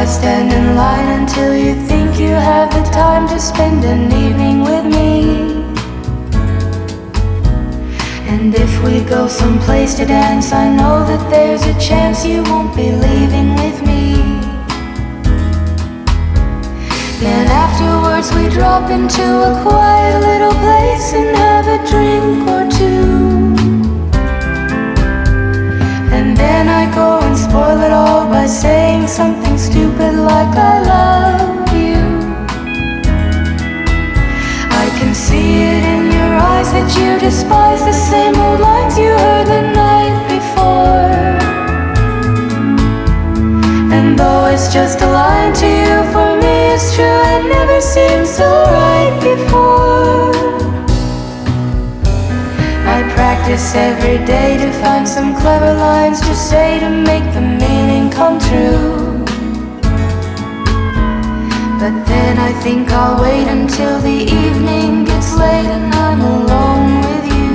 I stand in line until you think you have the time to spend an evening with me. And if we go someplace to dance, I know that there's a chance you won't be leaving with me. Then afterwards we drop into a quiet little place and have a drink or two. And then I go and spoil it all by saying something stupid like I love you. I can see it in your eyes that you despise the same old lines you heard the night before. And though it's just a line to you, for me it's true, it never seemed so right before. I practice every day to find some clever lines to say to make the meaning come true. But then I think I'll wait until the evening gets late and I'm alone with you.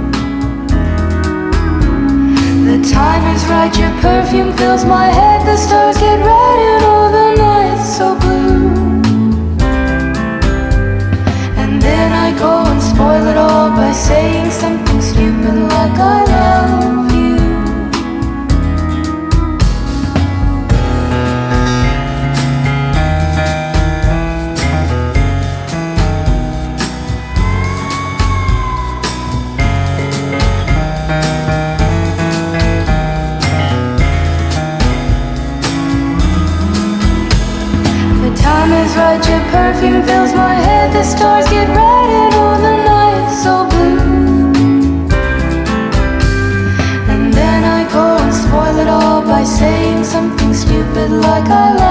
The time is right, your perfume fills my head, the stars get red and all the night's so blue. And then I go and spoil it all by saying something stupid like I love you. Right, your perfume fills my head, the stars get red and all the night's so blue. And then I go and spoil it all by saying something stupid like I love you.